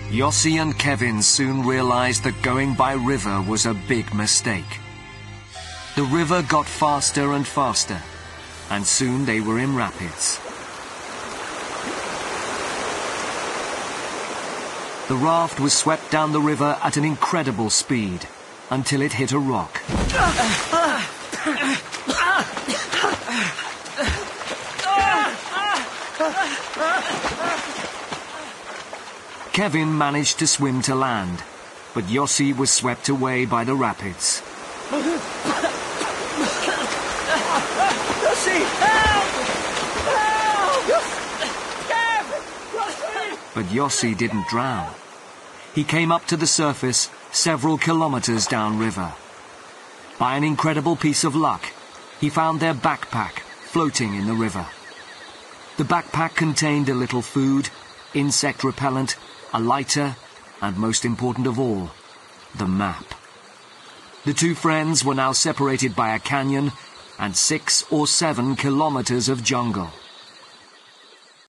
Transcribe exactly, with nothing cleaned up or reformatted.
Yossi and Kevin soon realized that going by river was a big mistake. The river got faster and faster, and soon they were in rapids. The raft was swept down the river at an incredible speed until it hit a rock. Kevin managed to swim to land, but Yossi was swept away by the rapids. Yossi, help! Help! Kev! Yossi! But Yossi didn't drown. He came up to the surface several kilometers downriver. By an incredible piece of luck, he found their backpack floating in the river. The backpack contained a little food, insect repellent, a lighter, and most important of all, the map. The two friends were now separated by a canyon and six or seven kilometers of jungle.